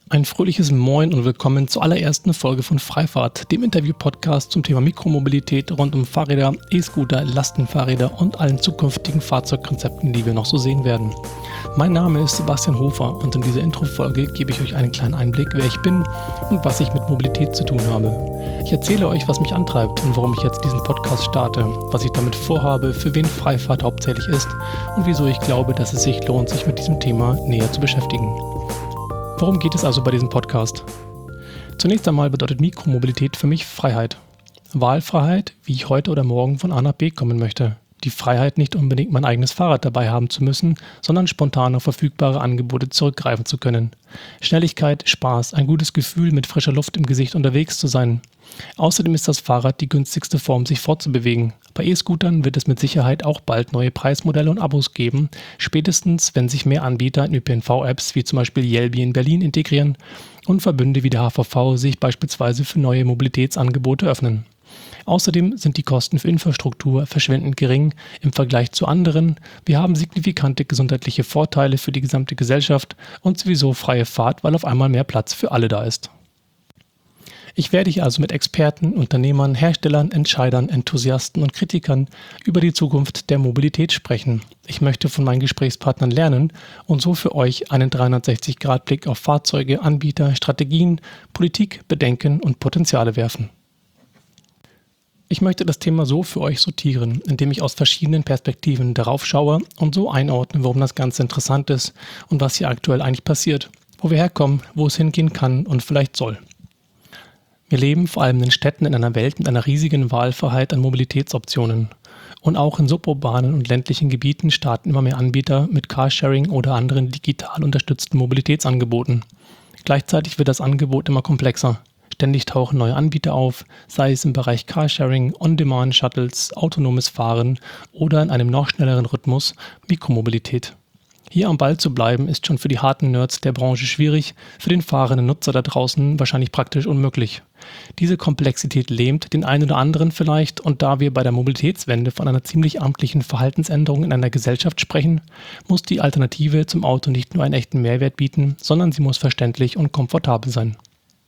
Ein fröhliches Moin und willkommen zur allerersten Folge von Freifahrt, dem Interview-Podcast zum Thema Mikromobilität rund um Fahrräder, E-Scooter, Lastenfahrräder und allen zukünftigen Fahrzeugkonzepten, die wir noch so sehen werden. Mein Name ist Sebastian Hofer und in dieser Intro-Folge gebe ich euch einen kleinen Einblick, wer ich bin und was ich mit Mobilität zu tun habe. Ich erzähle euch, was mich antreibt und warum ich jetzt diesen Podcast starte, was ich damit vorhabe, für wen Freifahrt hauptsächlich ist und wieso ich glaube, dass es sich lohnt, sich mit diesem Thema näher zu beschäftigen. Worum geht es also bei diesem Podcast? Zunächst einmal bedeutet Mikromobilität für mich Freiheit. Wahlfreiheit, wie ich heute oder morgen von A nach B kommen möchte. Die Freiheit, nicht unbedingt mein eigenes Fahrrad dabei haben zu müssen, sondern spontan auf verfügbare Angebote zurückgreifen zu können. Schnelligkeit, Spaß, ein gutes Gefühl, mit frischer Luft im Gesicht unterwegs zu sein. Außerdem ist das Fahrrad die günstigste Form, sich fortzubewegen. Bei E-Scootern wird es mit Sicherheit auch bald neue Preismodelle und Abos geben, spätestens wenn sich mehr Anbieter in ÖPNV-Apps wie zum Beispiel Yelby in Berlin integrieren und Verbünde wie der HVV sich beispielsweise für neue Mobilitätsangebote öffnen. Außerdem sind die Kosten für Infrastruktur verschwindend gering im Vergleich zu anderen. Wir haben signifikante gesundheitliche Vorteile für die gesamte Gesellschaft und sowieso freie Fahrt, weil auf einmal mehr Platz für alle da ist. Ich werde hier also mit Experten, Unternehmern, Herstellern, Entscheidern, Enthusiasten und Kritikern über die Zukunft der Mobilität sprechen. Ich möchte von meinen Gesprächspartnern lernen und so für euch einen 360-Grad-Blick auf Fahrzeuge, Anbieter, Strategien, Politik, Bedenken und Potenziale werfen. Ich möchte das Thema so für euch sortieren, indem ich aus verschiedenen Perspektiven darauf schaue und so einordne, warum das Ganze interessant ist und was hier aktuell eigentlich passiert, wo wir herkommen, wo es hingehen kann und vielleicht soll. Wir leben vor allem in Städten in einer Welt mit einer riesigen Wahlfreiheit an Mobilitätsoptionen. Und auch in suburbanen und ländlichen Gebieten starten immer mehr Anbieter mit Carsharing oder anderen digital unterstützten Mobilitätsangeboten. Gleichzeitig wird das Angebot immer komplexer. Ständig tauchen neue Anbieter auf, sei es im Bereich Carsharing, On-Demand-Shuttles, autonomes Fahren oder in einem noch schnelleren Rhythmus Mikromobilität. Hier am Ball zu bleiben, ist schon für die harten Nerds der Branche schwierig, für den fahrenden Nutzer da draußen wahrscheinlich praktisch unmöglich. Diese Komplexität lähmt den einen oder anderen vielleicht, und da wir bei der Mobilitätswende von einer ziemlich amtlichen Verhaltensänderung in einer Gesellschaft sprechen, muss die Alternative zum Auto nicht nur einen echten Mehrwert bieten, sondern sie muss verständlich und komfortabel sein.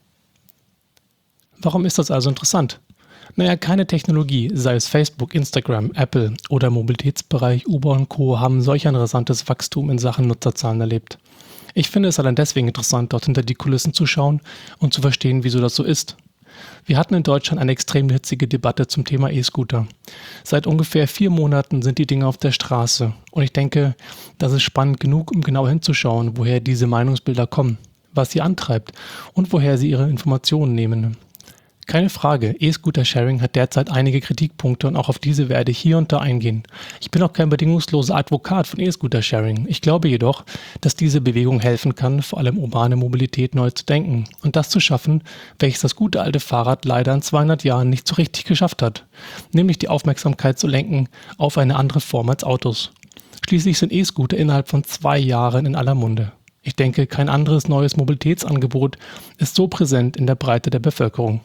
Warum ist das also interessant? Naja, keine Technologie, sei es Facebook, Instagram, Apple oder Mobilitätsbereich Uber und Co. haben solch ein rasantes Wachstum in Sachen Nutzerzahlen erlebt. Ich finde es allein deswegen interessant, dort hinter die Kulissen zu schauen und zu verstehen, wieso das so ist. Wir hatten in Deutschland eine extrem hitzige Debatte zum Thema E-Scooter. Seit ungefähr 4 Monaten sind die Dinge auf der Straße und ich denke, das ist spannend genug, um genau hinzuschauen, woher diese Meinungsbilder kommen, was sie antreibt und woher sie ihre Informationen nehmen. Keine Frage, E-Scooter-Sharing hat derzeit einige Kritikpunkte und auch auf diese werde ich hier und da eingehen. Ich bin auch kein bedingungsloser Advokat von E-Scooter-Sharing. Ich glaube jedoch, dass diese Bewegung helfen kann, vor allem urbane Mobilität neu zu denken und das zu schaffen, welches das gute alte Fahrrad leider in 200 Jahren nicht so richtig geschafft hat, nämlich die Aufmerksamkeit zu lenken auf eine andere Form als Autos. Schließlich sind E-Scooter innerhalb von 2 Jahren in aller Munde. Ich denke, kein anderes neues Mobilitätsangebot ist so präsent in der Breite der Bevölkerung.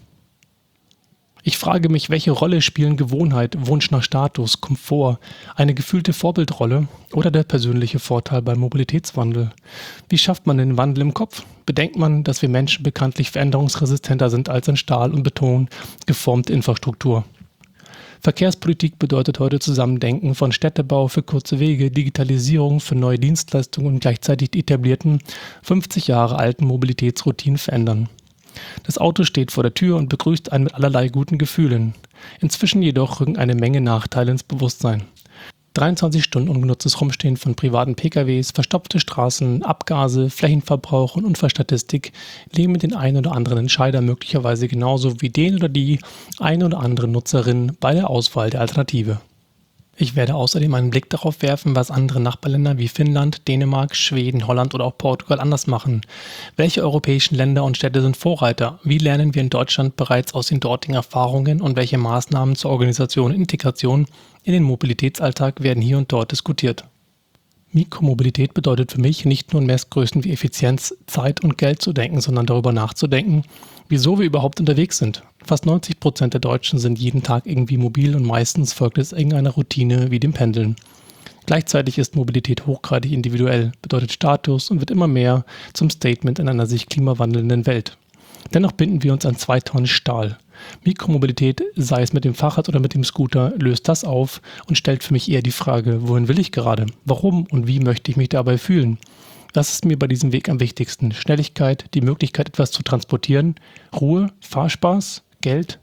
Ich frage mich, welche Rolle spielen Gewohnheit, Wunsch nach Status, Komfort, eine gefühlte Vorbildrolle oder der persönliche Vorteil beim Mobilitätswandel? Wie schafft man den Wandel im Kopf? Bedenkt man, dass wir Menschen bekanntlich veränderungsresistenter sind als in Stahl und Beton geformte Infrastruktur? Verkehrspolitik bedeutet heute Zusammendenken von Städtebau für kurze Wege, Digitalisierung für neue Dienstleistungen und gleichzeitig die etablierten, 50 Jahre alten Mobilitätsroutinen verändern. Das Auto steht vor der Tür und begrüßt einen mit allerlei guten Gefühlen. Inzwischen jedoch rücken eine Menge Nachteile ins Bewusstsein. 23 Stunden ungenutztes Rumstehen von privaten PKWs, verstopfte Straßen, Abgase, Flächenverbrauch und Unfallstatistik leben den einen oder anderen Entscheider möglicherweise genauso wie den oder die eine oder andere Nutzerin bei der Auswahl der Alternative. Ich werde außerdem einen Blick darauf werfen, was andere Nachbarländer wie Finnland, Dänemark, Schweden, Holland oder auch Portugal anders machen. Welche europäischen Länder und Städte sind Vorreiter? Wie lernen wir in Deutschland bereits aus den dortigen Erfahrungen und welche Maßnahmen zur Organisation und Integration in den Mobilitätsalltag werden hier und dort diskutiert? Mikromobilität bedeutet für mich nicht nur in Messgrößen wie Effizienz, Zeit und Geld zu denken, sondern darüber nachzudenken, wieso wir überhaupt unterwegs sind. Fast 90% der Deutschen sind jeden Tag irgendwie mobil und meistens folgt es irgendeiner Routine wie dem Pendeln. Gleichzeitig ist Mobilität hochgradig individuell, bedeutet Status und wird immer mehr zum Statement in einer sich klimawandelnden Welt. Dennoch binden wir uns an 2 Tonnen Stahl. Mikromobilität, sei es mit dem Fahrrad oder mit dem Scooter, löst das auf und stellt für mich eher die Frage, wohin will ich gerade? Warum und wie möchte ich mich dabei fühlen? Das ist mir bei diesem Weg am wichtigsten. Schnelligkeit, die Möglichkeit, etwas zu transportieren, Ruhe, Fahrspaß, Geld.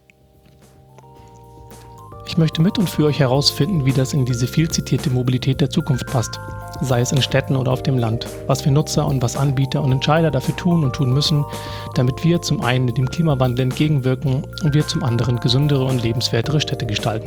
Ich möchte mit und für euch herausfinden, wie das in diese viel zitierte Mobilität der Zukunft passt. Sei es in Städten oder auf dem Land. Was wir Nutzer und was Anbieter und Entscheider dafür tun und tun müssen, damit wir zum einen dem Klimawandel entgegenwirken und wir zum anderen gesündere und lebenswertere Städte gestalten.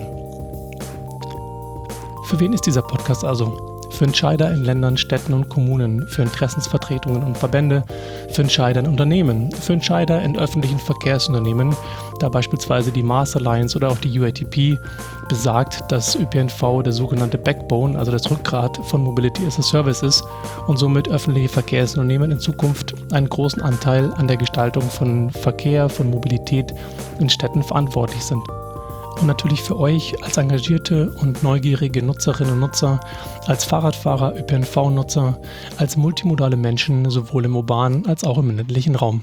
Für wen ist dieser Podcast also? Für Entscheider in Ländern, Städten und Kommunen, für Interessensvertretungen und Verbände, für Entscheider in Unternehmen, für Entscheider in öffentlichen Verkehrsunternehmen, da beispielsweise die Mars Alliance oder auch die UATP besagt, dass ÖPNV der sogenannte Backbone, also das Rückgrat von Mobility as a Service ist und somit öffentliche Verkehrsunternehmen in Zukunft einen großen Anteil an der Gestaltung von Verkehr, von Mobilität in Städten verantwortlich sind. Und natürlich für euch als engagierte und neugierige Nutzerinnen und Nutzer, als Fahrradfahrer, ÖPNV-Nutzer, als multimodale Menschen sowohl im urbanen als auch im ländlichen Raum.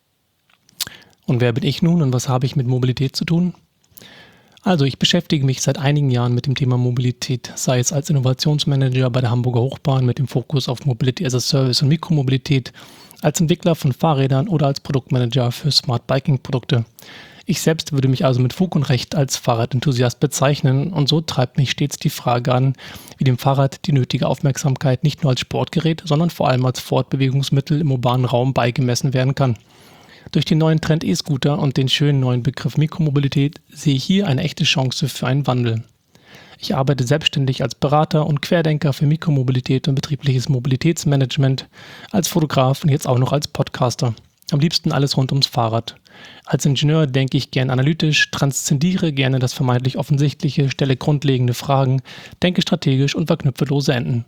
Und wer bin ich nun und was habe ich mit Mobilität zu tun? Also ich beschäftige mich seit einigen Jahren mit dem Thema Mobilität, sei es als Innovationsmanager bei der Hamburger Hochbahn mit dem Fokus auf Mobility as a Service und Mikromobilität, als Entwickler von Fahrrädern oder als Produktmanager für Smart Biking Produkte. Ich selbst würde mich also mit Fug und Recht als Fahrradenthusiast bezeichnen und so treibt mich stets die Frage an, wie dem Fahrrad die nötige Aufmerksamkeit nicht nur als Sportgerät, sondern vor allem als Fortbewegungsmittel im urbanen Raum beigemessen werden kann. Durch den neuen Trend E-Scooter und den schönen neuen Begriff Mikromobilität sehe ich hier eine echte Chance für einen Wandel. Ich arbeite selbstständig als Berater und Querdenker für Mikromobilität und betriebliches Mobilitätsmanagement, als Fotograf und jetzt auch noch als Podcaster. Am liebsten alles rund ums Fahrrad. Als Ingenieur denke ich gern analytisch, transzendiere gerne das vermeintlich Offensichtliche, stelle grundlegende Fragen, denke strategisch und verknüpfe lose Enden.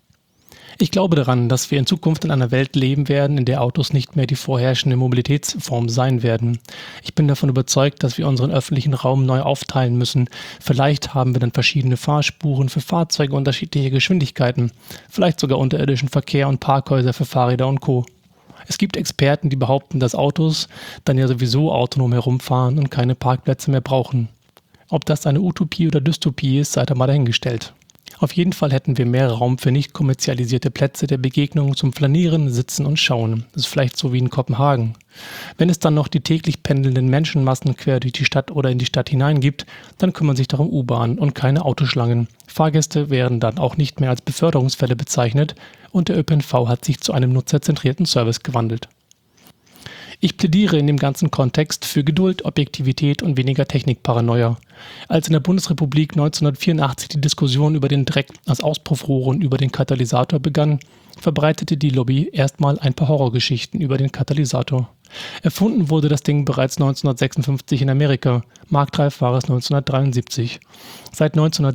Ich glaube daran, dass wir in Zukunft in einer Welt leben werden, in der Autos nicht mehr die vorherrschende Mobilitätsform sein werden. Ich bin davon überzeugt, dass wir unseren öffentlichen Raum neu aufteilen müssen. Vielleicht haben wir dann verschiedene Fahrspuren für Fahrzeuge unterschiedlicher Geschwindigkeiten, vielleicht sogar unterirdischen Verkehr und Parkhäuser für Fahrräder und Co. Es gibt Experten, die behaupten, dass Autos dann ja sowieso autonom herumfahren und keine Parkplätze mehr brauchen. Ob das eine Utopie oder Dystopie ist, sei da mal dahingestellt. Auf jeden Fall hätten wir mehr Raum für nicht kommerzialisierte Plätze der Begegnung zum Flanieren, Sitzen und Schauen. Das ist vielleicht so wie in Kopenhagen. Wenn es dann noch die täglich pendelnden Menschenmassen quer durch die Stadt oder in die Stadt hinein gibt, dann kümmern sich darum U-Bahn und keine Autoschlangen. Fahrgäste werden dann auch nicht mehr als Beförderungsfälle bezeichnet und der ÖPNV hat sich zu einem nutzerzentrierten Service gewandelt. Ich plädiere in dem ganzen Kontext für Geduld, Objektivität und weniger Technikparanoia. Als in der Bundesrepublik 1984 die Diskussion über den Dreck aus Auspuffrohren über den Katalysator begann, verbreitete die Lobby erstmal ein paar Horrorgeschichten über den Katalysator. Erfunden wurde das Ding bereits 1956 in Amerika, marktreif war es 1973. Seit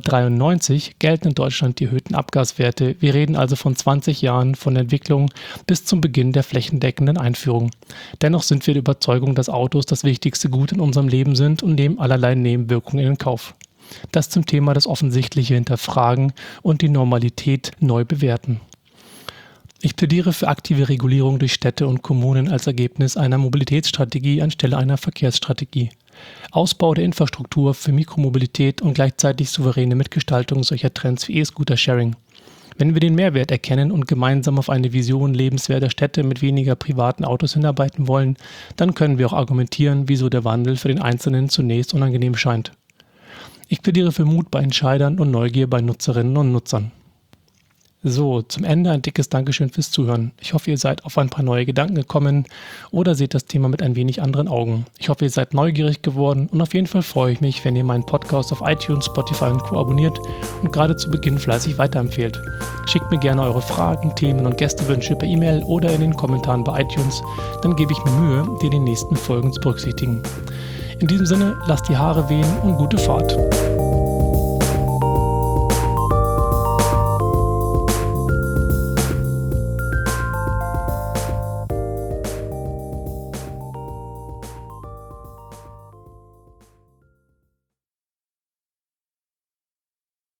1993 gelten in Deutschland die erhöhten Abgaswerte. Wir reden also von 20 Jahren von der Entwicklung bis zum Beginn der flächendeckenden Einführung. Dennoch sind wir der Überzeugung, dass Autos das wichtigste Gut in unserem Leben sind und nehmen allerlei Nebenwirkungen in Kauf. Das zum Thema das Offensichtliche hinterfragen und die Normalität neu bewerten. Ich plädiere für aktive Regulierung durch Städte und Kommunen als Ergebnis einer Mobilitätsstrategie anstelle einer Verkehrsstrategie. Ausbau der Infrastruktur für Mikromobilität und gleichzeitig souveräne Mitgestaltung solcher Trends wie E-Scooter-Sharing. Wenn wir den Mehrwert erkennen und gemeinsam auf eine Vision lebenswerter Städte mit weniger privaten Autos hinarbeiten wollen, dann können wir auch argumentieren, wieso der Wandel für den Einzelnen zunächst unangenehm scheint. Ich plädiere für Mut bei Entscheidern und Neugier bei Nutzerinnen und Nutzern. So, zum Ende ein dickes Dankeschön fürs Zuhören. Ich hoffe, ihr seid auf ein paar neue Gedanken gekommen oder seht das Thema mit ein wenig anderen Augen. Ich hoffe, ihr seid neugierig geworden und auf jeden Fall freue ich mich, wenn ihr meinen Podcast auf iTunes, Spotify und Co. abonniert und gerade zu Beginn fleißig weiterempfehlt. Schickt mir gerne eure Fragen, Themen und Gästewünsche per E-Mail oder in den Kommentaren bei iTunes, dann gebe ich mir Mühe, die in den nächsten Folgen zu berücksichtigen. In diesem Sinne, lasst die Haare wehen und gute Fahrt.